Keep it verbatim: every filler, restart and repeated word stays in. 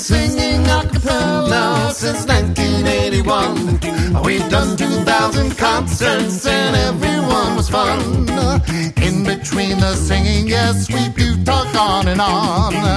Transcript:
singing a cappella since nineteen eighty-one. We've done two thousand concerts and everyone was fun. In between the singing, yes, we do talk on and on.